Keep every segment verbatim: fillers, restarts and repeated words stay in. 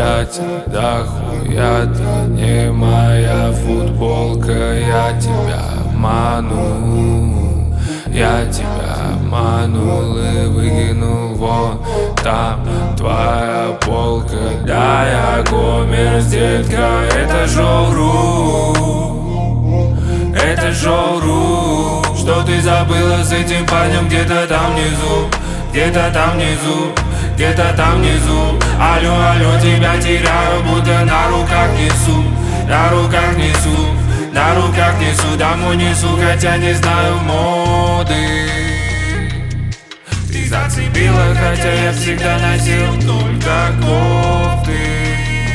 опять да хуя, ты не моя футболка. Я тебя обманул, я тебя обманул и выкинул вон там твоя полка. Да, я коммерс, детка, это шоу-ру, это шоу-ру. Что ты забыла с этим парнем где-то там внизу, где-то там внизу, где-то там внизу. Алло, алло, тебя теряю, будто на руках несу, на руках несу, на руках несу, домой несу, хотя не знаю моды. Ты зацепила, хотя я всегда носил только кофты.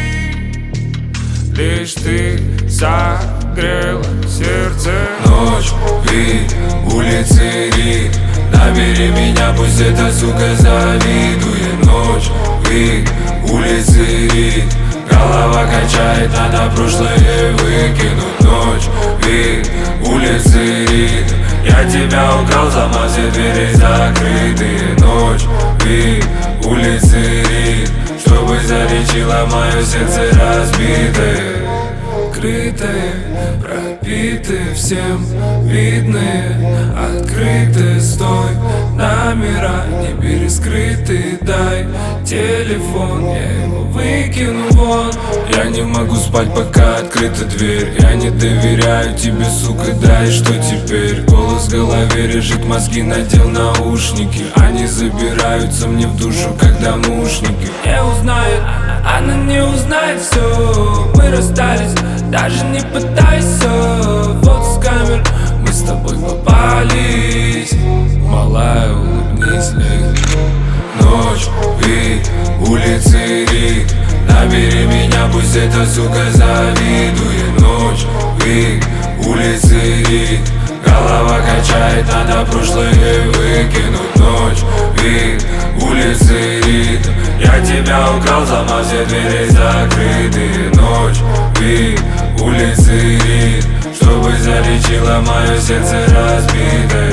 Лишь ты согрела сердце. Ночь, вид, улицы, рит. Набери меня, пусть эта сука завидует. Ночь, вид, улицы, рит. Голова качает, надо прошлое выкинуть. Ночь, вид, улицы, рит. Я тебя украл, сама все двери закрытые. Ночь, вид, улицы, рит. Чтобы залечила мое сердце разбитое. Крытые, пропитые, всем видные, открытые, стой, номера не перескрытые, дай телефон, я его выкину вон. Я не могу спать, пока открыта дверь. Я не доверяю тебе, сука, да и что теперь? Голос в голове режет, мозги надел наушники. Они забираются мне в душу, как домушники. Не узнает, она не узнает все. Мы расстались, даже не пытайся. Вот с камер мы с тобой попались. Малая, улыбнись, ночь, вид, улицы, рит. Набери меня, пусть эта сука завидует. Ночь, вид, улицы, рит. Голова качает, надо прошлое выкинуть. Ночь, вид, улицы, рит. Я тебя украл, сама все двери закрытые. Ночь, вид, улицы, рит. Чтобы залечила мое сердце разбитое.